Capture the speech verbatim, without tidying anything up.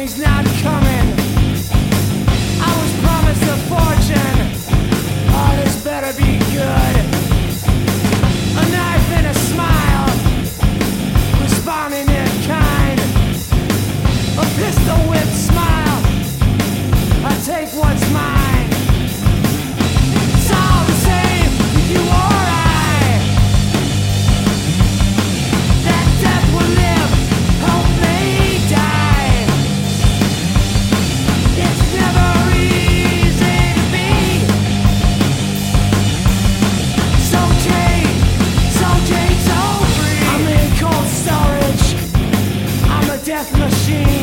he's not coming. I was promised a fortune. Oh, this better be good. A knife and a smile, responding in kind. A pistol whip smile, I take what's mine. It's all the same, you or I. That death will live, hope may die. It's never easy to be. So chained, so chained, so free. I'm in cold storage, I'm a death machine.